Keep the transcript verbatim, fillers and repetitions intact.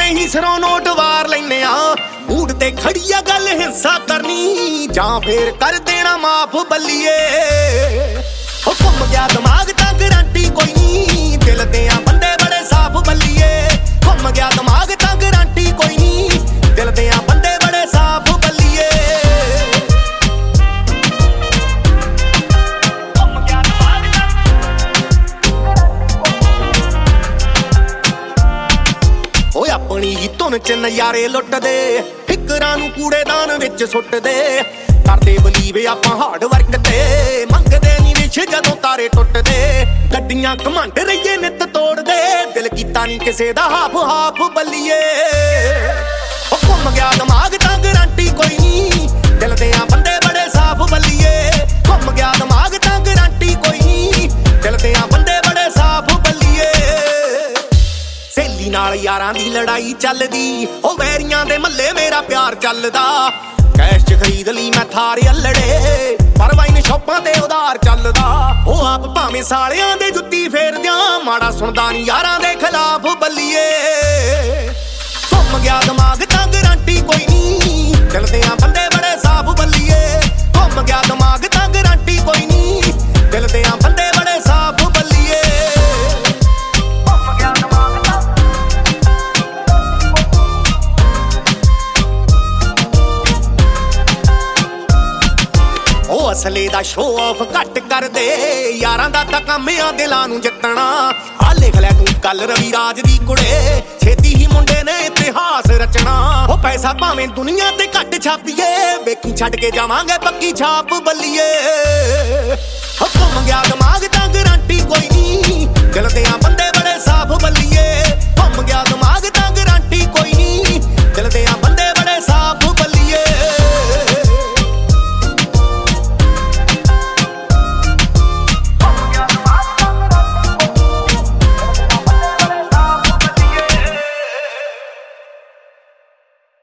ਆਪਣੇ ਹੀ ਸਿਰੋਂ ਨੋਟ ਵਾਰ ਲੈਨੇ ਆ। ਊੜ ਤੇ ਖੜੀ ਆ ਗੱਲ ਹਿੰਸਾ ਕਰਨੀ ਜਾਂ ਫੇਰ ਕਰ ਦੇਣਾ ਮਾਫ ਬੱਲੀਏ। ਹੋ ਘੁੰਮ ਗਿਆ ਦਿਮਾਗ ਤਾਂ ਗਰੰਟੀ ਕੋਈ ਨਹੀਂ, ਦਿਲ ਦੇ ਆ ਬੰਦੇ ਬੜੇ ਸਾਫ਼ ਬੱਲੀਏ। ਘੁੰਮ ਗਿਆ ਦਿਮਾਗ ਤਾਂ ਗਰੰਟੀ ਕੋਈ ਨਹੀਂ, ਦਿਲ ਦੇ ਆ ਬੰਦੇ ਬੜੇ ਸਾਫ਼ ਬੱਲੀਏ। ਓਏ ਆਪਣੀ ਹੀ ਧੁਨ ਚ ਨਜ਼ਾਰੇ ਲੁੱਟਦੇ, ਫਿਕਰਾਂ ਨੂੰ ਕੂੜੇਦਾਨ ਵਿੱਚ ਸੁੱਟਦੇ। ਕਰਦੇ ਬਲੀਵ ਆਪਾਂ ਹਾਰਡ ਵਰਕ ਤੇ, ਮੰਗਦੇ ਨੀ ਵਿਸ਼ ਜਦੋਂ ਤਾਰੇ ਟੁੱਟਦੇ। ਗੱਡੀਆਂ ਘਮੰਡ ਰਹੀਏ ਨਿੱਤ ਤੋੜਦੇ, ਦਿਲ ਕੀਤਾ ਨੀ ਕਿਸੇ ਦਾ ਹਾਫ ਹਾਫ ਬੱਲੀਏ। ਉਹ ਘੁੰਮ ਗਿਆ ਦਿਮਾਗ ਤਾਂ ਗਰੰਟੀ ਕੋਈ ਨੀ, ਦਿਲ ਦੇ ਆ ਬੰਦੇ ਬੜੇ ਸਾਫ਼ ਬੱਲੀਏ। ਘੁੰਮ ਗਿਆ ਦਿਮਾਗ ਤਾਂ ਗਰੰਟੀ ਕੋਈ ਨੀ, ਦਿਲ ਦੇ ਆ ਬੰਦੇ ਬੜੇ ਸਾਫ਼ ਬੱਲੀਏ। ਸਹੇਲੀ ਨਾਲ ਯਾਰਾਂ ਦੀ ਲੜਾਈ ਚੱਲਦੀ, ਉਹ ਵੈਰੀਆਂ ਦੇ ਮੱਲੇ ਮੇਰਾ ਪਿਆਰ ਚੱਲਦਾ। ਕੈਸ਼ ਚ ਖਰੀਦ ਲਈ ਮੈਂ ਥਾਰ ਅਲੜੇ, ਪਰ ਵਾਈਨ ਸ਼ੌਪਾਂ ਤੇ ਉਧਾਰ ਚੱਲਦਾ। ਉਹ ਆਪ ਭਾਵੇਂ ਸਾਲਿਆਂ ਦੇ ਜੁੱਤੀ ਫੇਰਦਿਆਂ, ਮਾੜਾ ਸੁਣਦਾ ਨੀ ਯਾਰਾਂ ਦੇ ਖਿਲਾਫ ਬੱਲੀਏ। ਘੁੰਮ ਗਿਆ ਦਿਮਾਗ ਤਾਂ ਗਰੰਟੀ ਕੋਈ ਨੀ, ਦਿਲ ਦੇ ਆ ਬੰਦੇ ਬੜੇ ਸਾਫ਼ ਬੱਲੀਏ। ਘੁੰਮ ਗਿਆ ਦਿਮਾਗ ਤਾਂ ਗਰੰਟੀ ਕੋਈ ਨੀ, ਦਿਲ ਦੇ ਆ ਬੰਦੇ ਬੜੇ ਸਾਫ਼ ਬੱਲੀਏ। ਉਹ ਅਸਲੇ ਦਾ ਸ਼ੋਅ ਆਫ ਘੱਟ ਕਰਦੇ, ਯਾਰਾਂ ਦਾ ਤਾਂ ਕੰਮ ਆ ਦਿਲਾਂ ਨੂੰ ਜਿੱਤਣਾ। ਆ ਲਿਖ ਲੈ ਤੂੰ ਕੱਲ ਰਵੀ ਰਾਜ ਦੀ ਕੁੜੇ, ਛੇਤੀ ਹੀ ਮੁੰਡੇ ਨੇ ਇਤਿਹਾਸ ਰਚਣਾ। ਉਹ ਪੈਸਾ ਭਾਵੇਂ ਦੁਨੀਆ ਤੇ ਘੱਟ ਛਾਪੀਏ, ਵੇਖੀ ਛੱਡ ਕੇ ਜਾਵਾਂਗੇ ਪੱਕੀ ਛਾਪ ਬੱਲੀਏ। ਘੁੰਮ ਗਿਆ